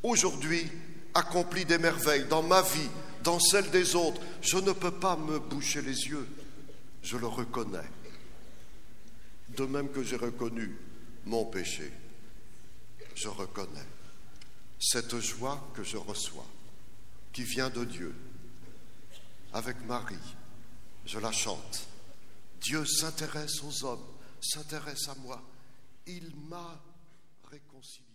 aujourd'hui, accompli des merveilles dans ma vie, dans celle des autres. Je ne peux pas me boucher les yeux. Je le reconnais. De même que j'ai reconnu mon péché, je reconnais cette joie que je reçois, qui vient de Dieu. Avec Marie, je la chante. Dieu s'intéresse aux hommes, s'intéresse à moi. Il m'a réconcilié.